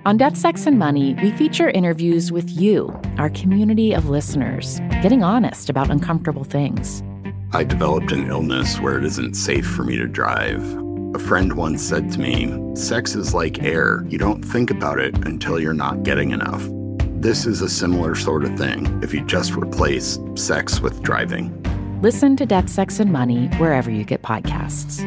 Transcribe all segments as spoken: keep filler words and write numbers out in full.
On Death, Sex, and Money, we feature interviews with you, our community of listeners, getting honest about uncomfortable things. I developed an illness where it isn't safe for me to drive. A friend once said to me, sex is like air. You don't think about it until you're not getting enough. This is a similar sort of thing if you just replace sex with driving. Listen to Death, Sex, and Money wherever you get podcasts.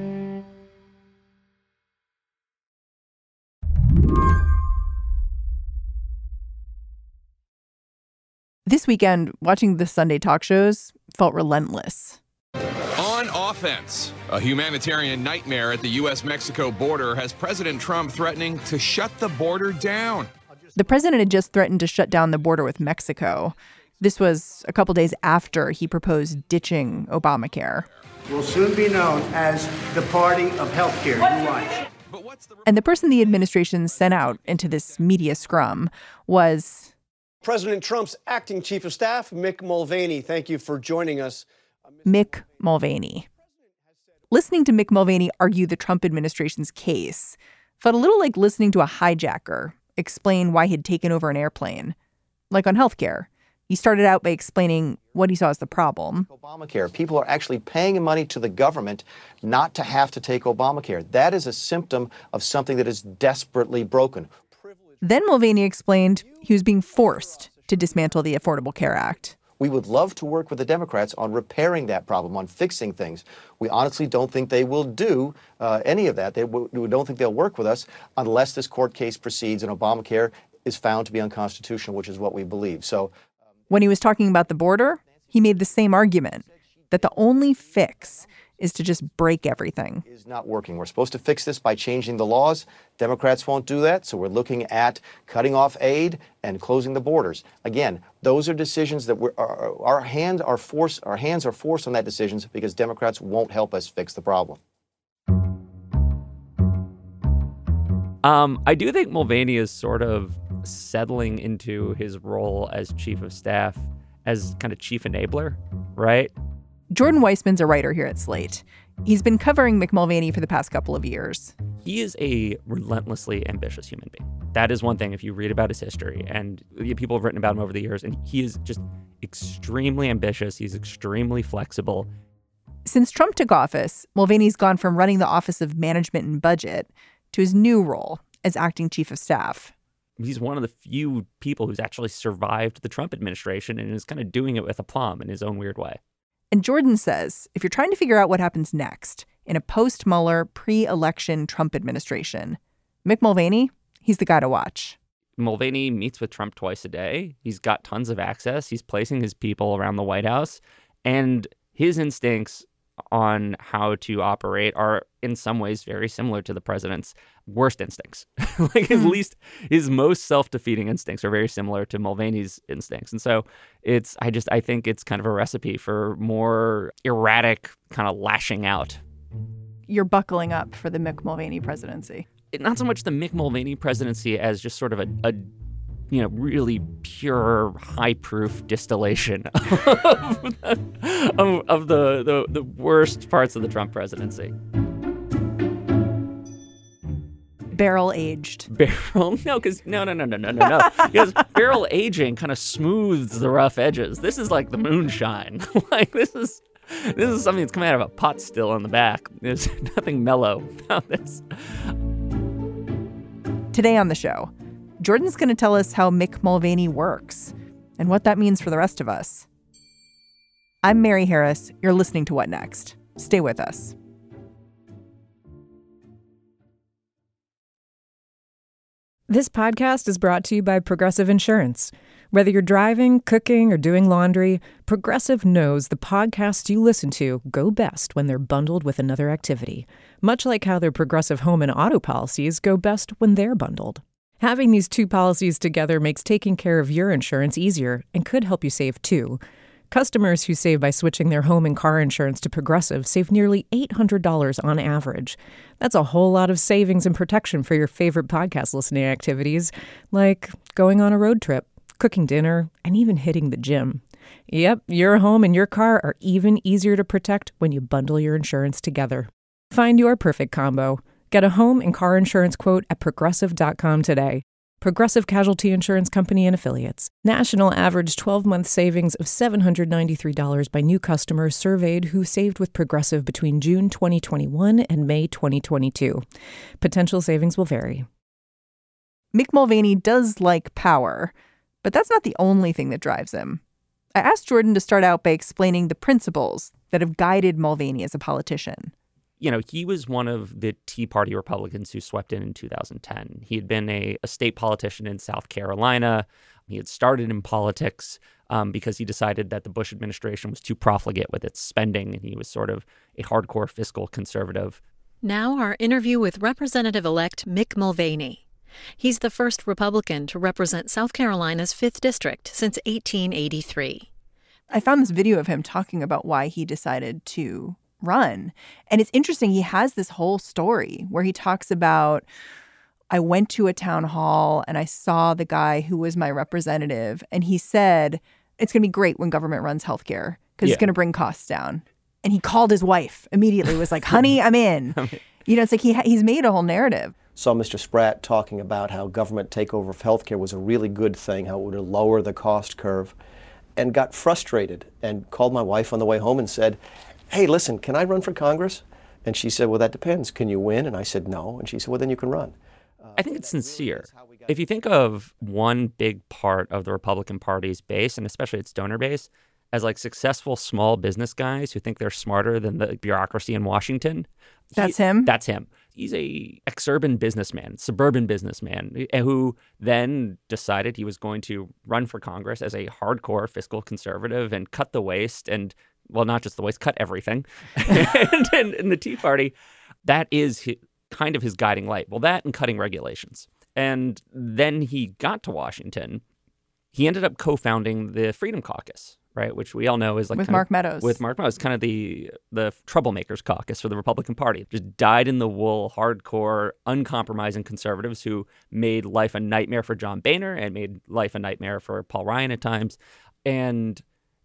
This weekend, watching the Sunday talk shows felt relentless. On offense, a humanitarian nightmare at the U S Mexico border has President Trump threatening to shut the border down. The president had just threatened to shut down the border with Mexico. This was a couple days after he proposed ditching Obamacare. Will soon be known as the party of healthcare. You watch. And the person the administration sent out into this media scrum was President Trump's acting chief of staff, Mick Mulvaney. Thank you for joining us. Mick Mulvaney. Listening to Mick Mulvaney argue the Trump administration's case felt a little like listening to a hijacker explain why he'd taken over an airplane. Like on healthcare, he started out by explaining what he saw as the problem. Obamacare. People are actually paying money to the government not to have to take Obamacare. That is a symptom of something that is desperately broken. Then Mulvaney explained he was being forced to dismantle the Affordable Care Act. We would love to work with the Democrats on repairing that problem, on fixing things. We honestly don't think they will do uh, any of that. They w- we don't think they'll work with us unless this court case proceeds and Obamacare is found to be unconstitutional, which is what we believe. So, when he was talking about the border, he made the same argument that the only fix is to just break everything. Is not working. We're supposed to fix this by changing the laws. Democrats won't do that, so we're looking at cutting off aid and closing the borders. Again, those are decisions that we're, our, our hand are forced. Our hands are forced on that decisions because Democrats won't help us fix the problem. Um, I do think Mulvaney is sort of settling into his role as chief of staff as kind of chief enabler, right? Jordan Weissman's a writer here at Slate. He's been covering Mick Mulvaney for the past couple of years. He is a relentlessly ambitious human being. That is one thing if you read about his history, and people have written about him over the years, and he is just extremely ambitious. He's extremely flexible. Since Trump took office, Mulvaney's gone from running the Office of Management and Budget to his new role as acting chief of staff. He's one of the few people who's actually survived the Trump administration and is kind of doing it with aplomb in his own weird way. And Jordan says if you're trying to figure out what happens next in a post-Mueller, pre-election Trump administration, Mick Mulvaney, he's the guy to watch. Mulvaney meets with Trump twice a day. He's got tons of access. He's placing his people around the White House. And his instincts on how to operate are in some ways very similar to the president's worst instincts. Like his least, his most self-defeating instincts are very similar to Mulvaney's instincts. And so it's, I just, I think it's kind of a recipe for more erratic kind of lashing out. You're buckling up for the Mick Mulvaney presidency. Not so much the Mick Mulvaney presidency as just sort of a, a you know, really pure, high-proof distillation of, the, of, of the, the, the worst parts of the Trump presidency. Barrel aged. Barrel? No, because no, no, no, no, no, no, no. Because barrel aging kind of smooths the rough edges. This is like the moonshine. Like this is this is something that's coming out of a pot still in the back. There's nothing mellow about this. Today on the show, Jordan's going to tell us how Mick Mulvaney works and what that means for the rest of us. I'm Mary Harris. You're listening to What Next? Stay with us. This podcast is brought to you by Progressive Insurance. Whether you're driving, cooking, or doing laundry, Progressive knows the podcasts you listen to go best when they're bundled with another activity, much like how their Progressive home and auto policies go best when they're bundled. Having these two policies together makes taking care of your insurance easier and could help you save too. Customers who save by switching their home and car insurance to Progressive save nearly eight hundred dollars on average. That's a whole lot of savings and protection for your favorite podcast listening activities, like going on a road trip, cooking dinner, and even hitting the gym. Yep, your home and your car are even easier to protect when you bundle your insurance together. Find your perfect combo. Get a home and car insurance quote at progressive dot com today. Progressive Casualty Insurance Company and Affiliates. National average twelve-month savings of seven hundred ninety-three dollars by new customers surveyed who saved with Progressive between June twenty twenty-one and May twenty twenty-two. Potential savings will vary. Mick Mulvaney does like power, but that's not the only thing that drives him. I asked Jordan to start out by explaining the principles that have guided Mulvaney as a politician. You know, he was one of the Tea Party Republicans who swept in in two thousand ten. He had been a, a state politician in South Carolina. He had started in politics um, because he decided that the Bush administration was too profligate with its spending, and he was sort of a hardcore fiscal conservative. Now our interview with Representative-elect Mick Mulvaney. He's the first Republican to represent South Carolina's fifth District since eighteen eighty-three. I found this video of him talking about why he decided to run. And it's interesting. He has this whole story where he talks about, I went to a town hall and I saw the guy who was my representative. And he said, it's going to be great when government runs healthcare because yeah. it's going to bring costs down. And he called his wife immediately, was like, honey, I'm in. You know, it's like he ha- he's made a whole narrative. Saw Mister Spratt talking about how government takeover of healthcare was a really good thing, how it would lower the cost curve, and got frustrated and called my wife on the way home and said, hey, listen, can I run for Congress? And she said, well, that depends. Can you win? And I said, no. And she said, well, then you can run. Uh, I think it's sincere. If you think of one big part of the Republican Party's base, and especially its donor base, as like successful small business guys who think they're smarter than the bureaucracy in Washington. That's he, him? That's him. He's a ex-urban businessman, suburban businessman, who then decided he was going to run for Congress as a hardcore fiscal conservative and cut the waste and, well, not just the waste, cut everything. and, and, and the Tea Party, that is his, kind of his guiding light. Well, that and cutting regulations. And then he got to Washington. He ended up co-founding the Freedom Caucus, right, which we all know is like with kind Mark of, Meadows. With Mark Meadows, kind of the the troublemakers caucus for the Republican Party. Just dyed in the wool, hardcore, uncompromising conservatives who made life a nightmare for John Boehner and made life a nightmare for Paul Ryan at times. And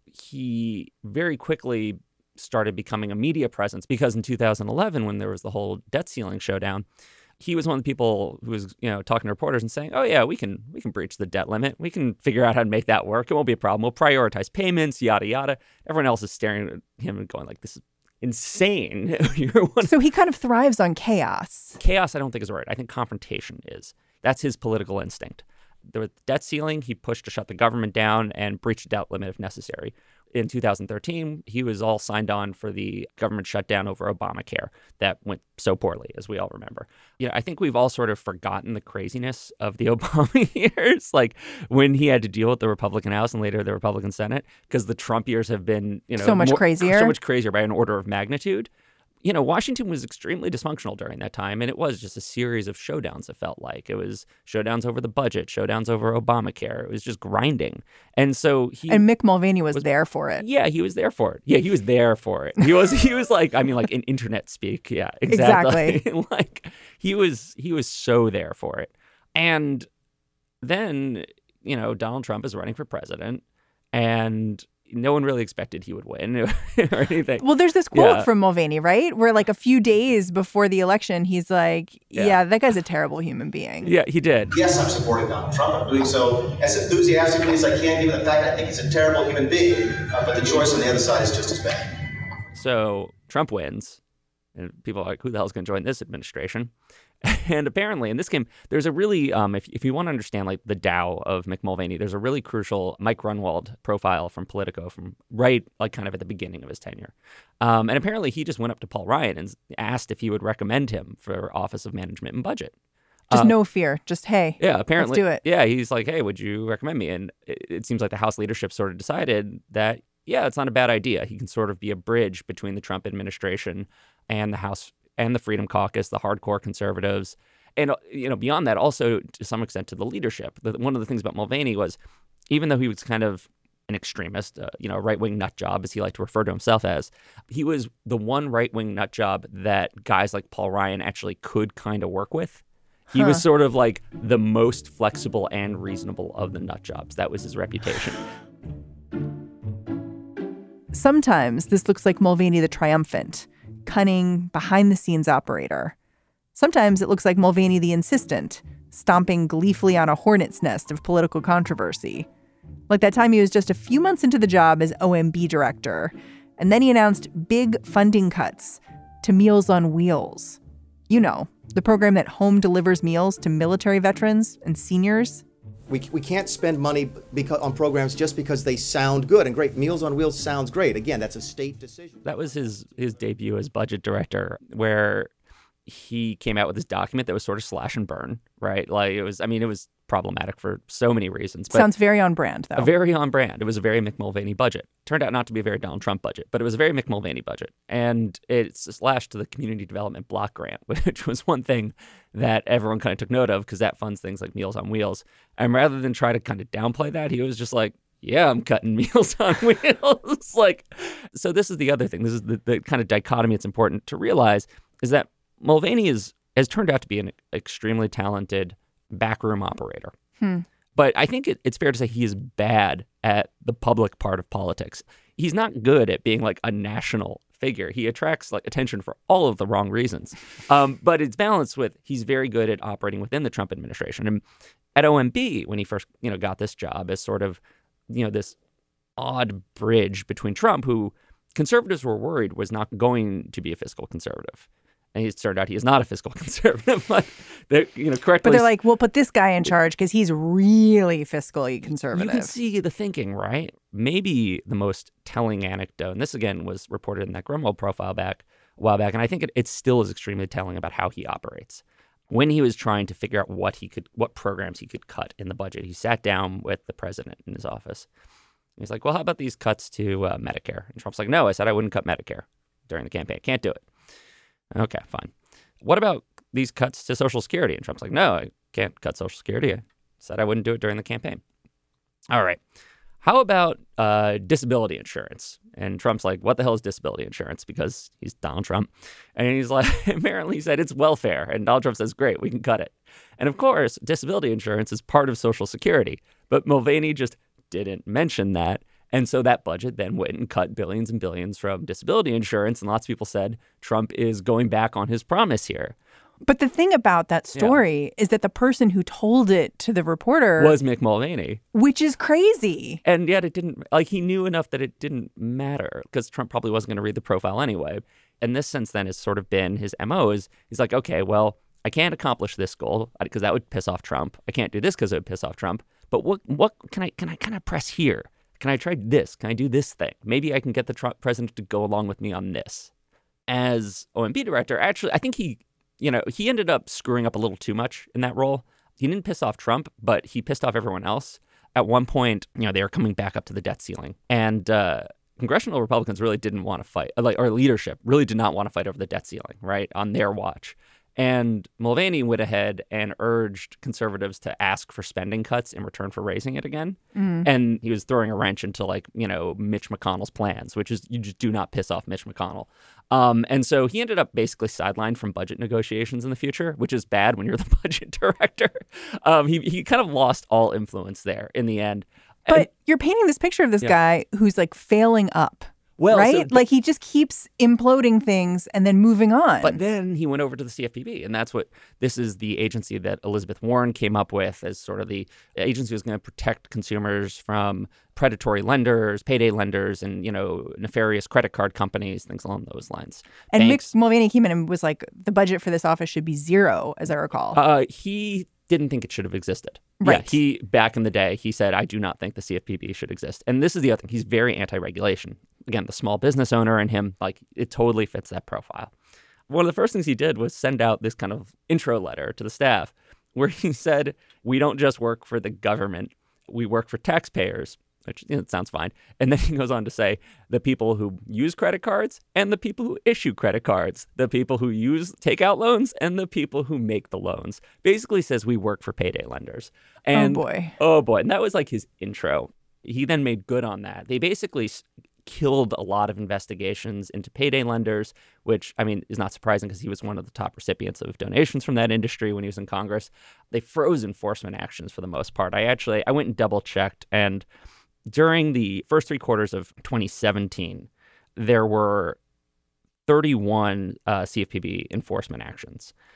he very quickly started becoming a media presence because in two thousand eleven, when there was the whole debt ceiling showdown, he was one of the people who was, you know, talking to reporters and saying, oh, yeah, we can we can breach the debt limit. We can figure out how to make that work. It won't be a problem. We'll prioritize payments, yada, yada. Everyone else is staring at him and going like, this is insane. You're one- so he kind of thrives on chaos. Chaos, I don't think is right. I think confrontation is. That's his political instinct. The debt ceiling, he pushed to shut the government down and breach the debt limit if necessary. In two thousand thirteen, he was all signed on for the government shutdown over Obamacare that went so poorly, as we all remember. You know, I think we've all sort of forgotten the craziness of the Obama years, like when he had to deal with the Republican House and later the Republican Senate, because the Trump years have been, you know, so much more, crazier, so much crazier by an order of magnitude. You know, Washington was extremely dysfunctional during that time, and it was just a series of showdowns, it felt like. It was showdowns over the budget, showdowns over Obamacare. It was just grinding. And so he... And Mick Mulvaney was, was there for it. Yeah, he was there for it. Yeah, he was there for it. He was, he was like, I mean, like in internet speak. Yeah, exactly. Exactly. Like, he was, he was so there for it. And then, you know, Donald Trump is running for president, and no one really expected he would win or anything. Well, there's this quote yeah. from Mulvaney, right? Where like a few days before the election, he's like, yeah. yeah, that guy's a terrible human being. Yeah, he did. Yes, I'm supporting Donald Trump. I'm doing so as enthusiastically as I can, given the fact I think he's a terrible human being. Uh, but the choice on the other side is just as bad. So Trump wins, and people are like, who the hell's going to join this administration? And apparently in this game, there's a really, um, if, if you want to understand like the Dow of Mick Mulvaney, there's a really crucial Mike Grunwald profile from Politico from right, like kind of at the beginning of his tenure. Um, and apparently he just went up to Paul Ryan and asked if he would recommend him for Office of Management and Budget. Just um, no fear. Just, hey, yeah, apparently, let's do it. Yeah, he's like, hey, would you recommend me? And it, it seems like the House leadership sort of decided that, yeah, it's not a bad idea. He can sort of be a bridge between the Trump administration and the House and the Freedom Caucus, the hardcore conservatives. And, you know, beyond that, also to some extent to the leadership. The, one of the things about Mulvaney was, even though he was kind of an extremist, uh, you know, right-wing nut job, as he liked to refer to himself as, he was the one right-wing nut job that guys like Paul Ryan actually could kind of work with. He huh. was sort of like the most flexible and reasonable of the nut jobs. That was his reputation. Sometimes this looks like Mulvaney the triumphant, cunning, behind-the-scenes operator. Sometimes it looks like Mulvaney the insistent, stomping gleefully on a hornet's nest of political controversy. Like that time he was just a few months into the job as O M B director, and then he announced big funding cuts to Meals on Wheels. You know, the program that home delivers meals to military veterans and seniors. We, we can't spend money because, on programs just because they sound good and great. Meals on Wheels sounds great. Again, that's a state decision. That was his his debut as budget director, where he came out with this document that was sort of slash and burn, right? Like it was, I mean, it was problematic for so many reasons. But sounds very on brand, though. Very on brand. It was a very Mick Mulvaney budget. Turned out not to be a very Donald Trump budget, but it was a very Mick Mulvaney budget. And it's slashed to the Community Development Block Grant, which was one thing that everyone kind of took note of because that funds things like Meals on Wheels. And rather than try to kind of downplay that, he was just like, yeah, I'm cutting Meals on Wheels. Like, so this is the other thing. This is the, the kind of dichotomy it's important to realize is that Mulvaney is has turned out to be an extremely talented backroom operator. Hmm. But I think it, it's fair to say he is bad at the public part of politics. He's not good at being like a national figure. He attracts like attention for all of the wrong reasons. Um, but it's balanced with he's very good at operating within the Trump administration. And at O M B, when he first you know got this job as sort of you know this odd bridge between Trump, who conservatives were worried was not going to be a fiscal conservative. And it turned out he is not a fiscal conservative, but they're, you know, correctly. But they're like, we'll put this guy in charge because he's really fiscally conservative. You can see the thinking, right? Maybe the most telling anecdote, and this again was reported in that Grunwald profile back a while back, and I think it, it still is extremely telling about how he operates. When he was trying to figure out what he could, what programs he could cut in the budget, he sat down with the president in his office. He's like, well, how about these cuts to uh, Medicare? And Trump's like, no, I said I wouldn't cut Medicare during the campaign. Can't do it. Okay, fine. What about these cuts to Social Security? And Trump's like, no, I can't cut Social Security. I said I wouldn't do it during the campaign. All right. How about uh, disability insurance? And Trump's like, what the hell is disability insurance? Because he's Donald Trump. And he's like, apparently he said it's welfare. And Donald Trump says, great, we can cut it. And of course, disability insurance is part of Social Security. But Mulvaney just didn't mention that. And so that budget then went and cut billions and billions from disability insurance. And lots of people said Trump is going back on his promise here. But the thing about that story yeah. is that the person who told it to the reporter was Mick Mulvaney, which is crazy. And yet it didn't, like he knew enough that it didn't matter because Trump probably wasn't going to read the profile anyway. And this since then has sort of been his M O is he's like, okay, well, I can't accomplish this goal because that would piss off Trump. I can't do this because it would piss off Trump. But what what can I can I kind of press here? Can I try this? Can I do this thing? Maybe I can get the Trump president to go along with me on this. As O M B director, actually, I think he, you know, he ended up screwing up a little too much in that role. He didn't piss off Trump, but he pissed off everyone else. At one point, you know, they were coming back up to the debt ceiling. And uh, congressional Republicans really didn't want to fight, like our leadership really did not want to fight over the debt ceiling, right, on their watch. And Mulvaney went ahead and urged conservatives to ask for spending cuts in return for raising it again. Mm. And he was throwing a wrench into, like, you know, Mitch McConnell's plans, which is you just do not piss off Mitch McConnell. Um, and so he ended up basically sidelined from budget negotiations in the future, which is bad when you're the budget director. Um, he, he kind of lost all influence there in the end. But and, you're painting this picture of this yeah. guy who's like failing up. Well, right? So, like he just keeps imploding things and then moving on. But then he went over to the C F P B. And that's what this is the agency that Elizabeth Warren came up with as sort of the agency was going to protect consumers from predatory lenders, payday lenders, and, you know, nefarious credit card companies, things along those lines. And Banks, Mick Mulvaney came in and was like, the budget for this office should be zero, as I recall. Uh, he didn't think it should have existed. Right. Yeah, he, back in the day, he said, I do not think the C F P B should exist. And this is the other thing. He's very anti-regulation. Again, the small business owner in him, like, it totally fits that profile. One of the first things he did was send out this kind of intro letter to the staff where he said, we don't just work for the government, we work for taxpayers, which, you know, it sounds fine. And then he goes on to say the people who use credit cards and the people who issue credit cards, the people who use takeout loans and the people who make the loans. Basically says we work for payday lenders. And, oh, boy. Oh, boy. And that was like his intro. He then made good on that. They basically killed a lot of investigations into payday lenders, which, I mean, is not surprising because he was one of the top recipients of donations from that industry when he was in Congress. They froze enforcement actions for the most part. I actually, I went and double checked, and during the first three quarters of twenty seventeen, there were thirty-one uh, C F P B enforcement actions.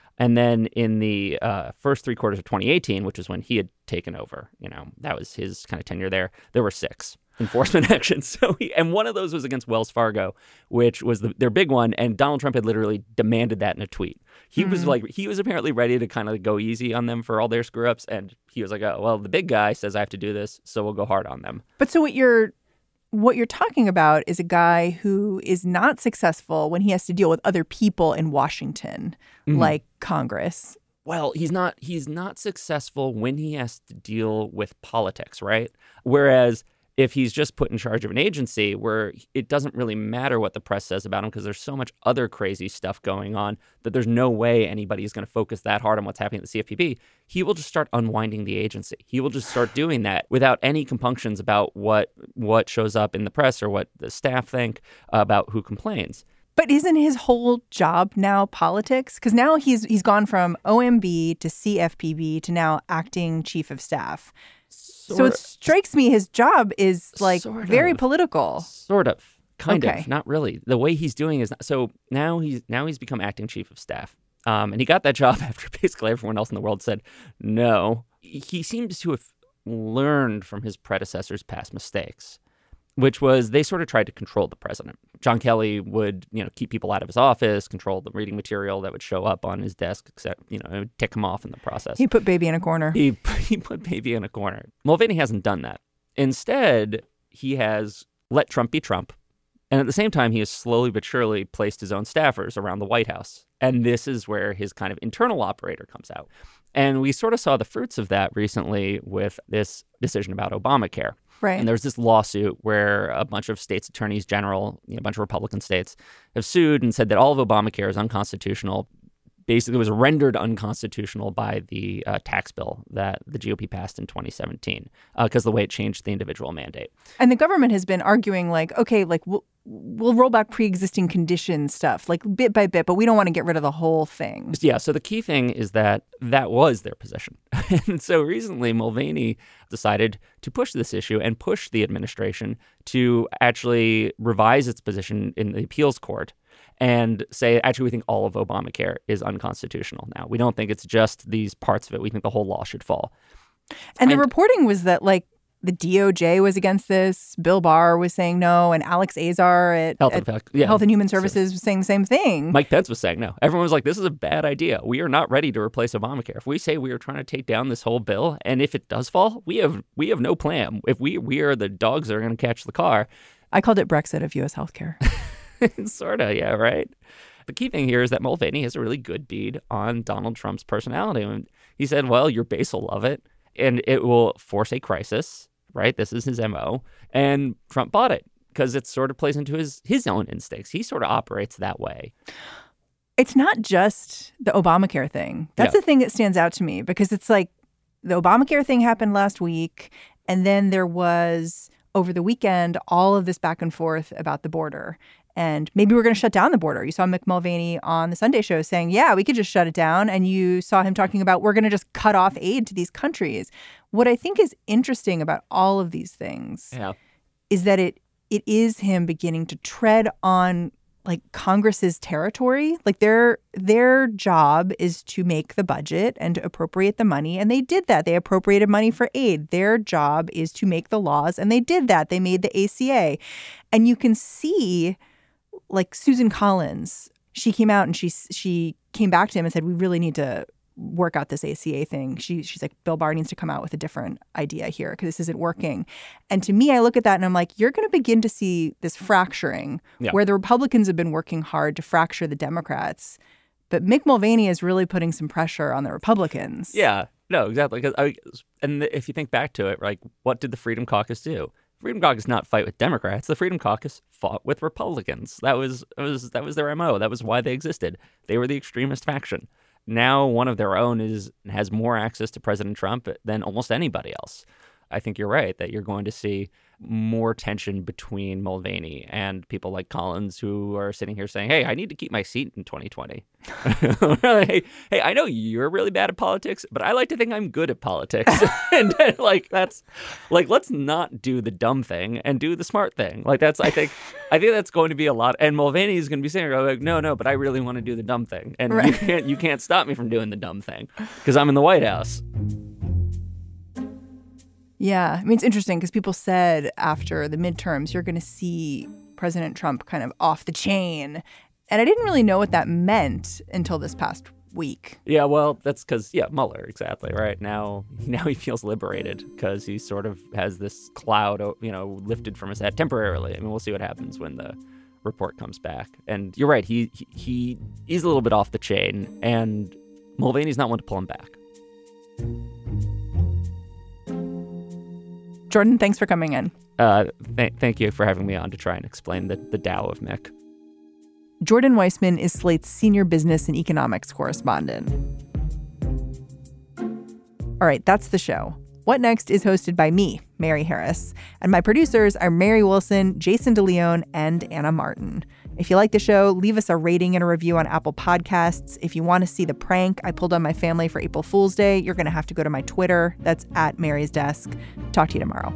And then in the uh, first three quarters of twenty eighteen, which is when he had taken over, you know, that was his kind of tenure there, there were six enforcement actions. So he, and one of those was against Wells Fargo, which was the, their big one. And Donald Trump had literally demanded that in a tweet. He mm-hmm. was like, he was apparently ready to kind of go easy on them for all their screw ups. And he was like, oh, well, the big guy says I have to do this, so we'll go hard on them. But so what you're what you're talking about is a guy who is not successful when he has to deal with other people in Washington, mm-hmm. like Congress. Well, he's not he's not successful when he has to deal with politics, right? Whereas if he's just put in charge of an agency where it doesn't really matter what the press says about him because there's so much other crazy stuff going on that there's no way anybody's going to focus that hard on what's happening at the C F P B, he will just start unwinding the agency. He will just start doing that without any compunctions about what what shows up in the press or what the staff think about who complains. But isn't his whole job now politics? Because now he's he's gone from O M B to C F P B to now acting chief of staff. Sort so it strikes me his job is like sort very of, political. Sort of. Kind okay. of. Not really. The way he's doing is not, so now he's now he's become acting chief of staff. Um, and he got that job after basically everyone else in the world said no. He seems to have learned from his predecessors' past mistakes, which was they sort of tried to control the president. John Kelly would, you know, keep people out of his office, control the reading material that would show up on his desk, except, you know, it would tick him off in the process. He put baby in a corner. He, he put baby in a corner. Mulvaney hasn't done that. Instead, he has let Trump be Trump. And at the same time, he has slowly but surely placed his own staffers around the White House. And this is where his kind of internal operator comes out. And we sort of saw the fruits of that recently with this decision about Obamacare. Right. And there's this lawsuit where a bunch of states attorneys general, you know, a bunch of Republican states, have sued and said that all of Obamacare is unconstitutional. Basically, it was rendered unconstitutional by the uh, tax bill that the G O P passed in twenty seventeen because uh, of the way it changed the individual mandate. And the government has been arguing like, OK, like we'll, we'll roll back pre-existing condition stuff like bit by bit, but we don't want to get rid of the whole thing. Yeah. So the key thing is that that was their position. And so recently, Mulvaney decided to push this issue and push the administration to actually revise its position in the appeals court and say, actually, we think all of Obamacare is unconstitutional now. We don't think it's just these parts of it. We think the whole law should fall. And, and the reporting was that, like, the D O J was against this. Bill Barr was saying no. And Alex Azar at Health, at and, yeah. Health and Human Services was saying the same thing. Mike Pence was saying no. Everyone was like, this is a bad idea. We are not ready to replace Obamacare. If we say we are trying to take down this whole bill, and if it does fall, we have we have no plan. If we, we are the dogs that are going to catch the car. I called it Brexit of U S healthcare. Sort of, yeah, right? The key thing here is that Mulvaney has a really good bead on Donald Trump's personality. And he said, well, your base will love it, and it will force a crisis, right? This is his M O. And Trump bought it because it sort of plays into his, his own instincts. He sort of operates that way. It's not just the Obamacare thing. That's yeah. the thing that stands out to me, because it's like the Obamacare thing happened last week, and then there was over the weekend all of this back and forth about the border. And maybe we're going to shut down the border. You saw Mick Mulvaney on the Sunday Show saying, yeah, we could just shut it down. And you saw him talking about we're going to just cut off aid to these countries. What I think is interesting about all of these things yeah. is that it it is him beginning to tread on like Congress's territory. Like their their job is to make the budget and to appropriate the money. And they did that. They appropriated money for aid. Their job is to make the laws. And they did that. They made the A C A. And you can see like Susan Collins, she came out and she she came back to him and said, we really need to work out this A C A thing. She She's like, Bill Barr needs to come out with a different idea here because this isn't working. And to me, I look at that and I'm like, you're going to begin to see this fracturing yeah. where the Republicans have been working hard to fracture the Democrats. But Mick Mulvaney is really putting some pressure on the Republicans. Yeah, no, exactly. Because I, and if you think back to it, like, what did the Freedom Caucus do? Freedom Caucus not fight with Democrats. The Freedom Caucus fought with Republicans. That was, was that was their M O. That was why they existed. They were the extremist faction. Now one of their own is has more access to President Trump than almost anybody else. I think you're right that you're going to see more tension between Mulvaney and people like Collins, who are sitting here saying, hey, I need to keep my seat in twenty twenty. hey, hey, I know you're really bad at politics, but I like to think I'm good at politics. and, and like, that's like, let's not do the dumb thing and do the smart thing. Like, that's, I think, I think that's going to be a lot. And Mulvaney is going to be saying, like, no, no, but I really want to do the dumb thing. And right. you can't, you can't stop me from doing the dumb thing because I'm in the White House. Yeah, I mean, it's interesting because people said after the midterms, you're going to see President Trump kind of off the chain. And I didn't really know what that meant until this past week. Yeah, well, that's because, yeah, Mueller, exactly, right? Now, now he feels liberated because he sort of has this cloud, you know, lifted from his head temporarily. I mean, we'll see what happens when the report comes back. And you're right, he, he, he is a little bit off the chain, and Mulvaney's not one to pull him back. Jordan, thanks for coming in. Uh, th- thank you for having me on to try and explain the, the Tao of Mick. Jordan Weissmann is Slate's senior business and economics correspondent. All right, that's the show. What Next is hosted by me, Mary Harris, and my producers are Mary Wilson, Jason DeLeon, and Anna Martin. If you like the show, leave us a rating and a review on Apple Podcasts. If you want to see the prank I pulled on my family for April Fool's Day, you're going to have to go to my Twitter. That's at Mary's Desk. Talk to you tomorrow.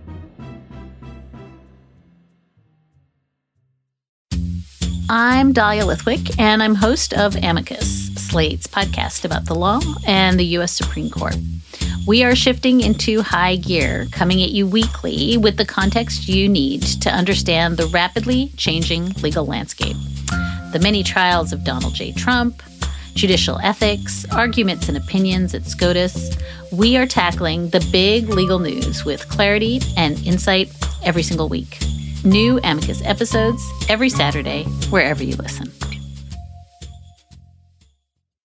I'm Dahlia Lithwick, and I'm host of Amicus, Slate's podcast about the law and the U S Supreme Court. We are shifting into high gear, coming at you weekly with the context you need to understand the rapidly changing legal landscape. The many trials of Donald J. Trump, judicial ethics, arguments and opinions at SCOTUS. We are tackling the big legal news with clarity and insight every single week. New Amicus episodes every Saturday, wherever you listen.